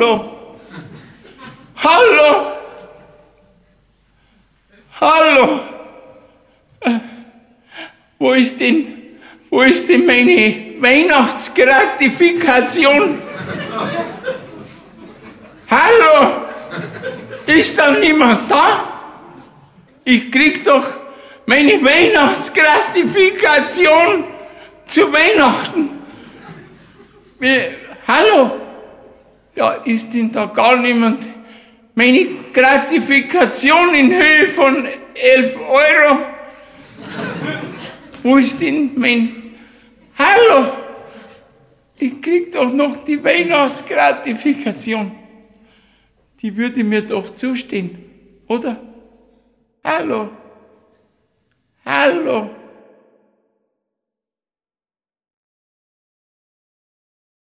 Hallo? Hallo? Hallo? Wo ist denn meine Weihnachtsgratifikation? Hallo? Ist da niemand da? Ich krieg doch meine Weihnachtsgratifikation zu Weihnachten. Hallo? Ja, ist denn da gar niemand? Meine Gratifikation in Höhe von 11 Euro. Wo ist denn mein... Hallo? Ich krieg doch noch die Weihnachtsgratifikation. Die würde mir doch zustehen, oder? Hallo? Hallo?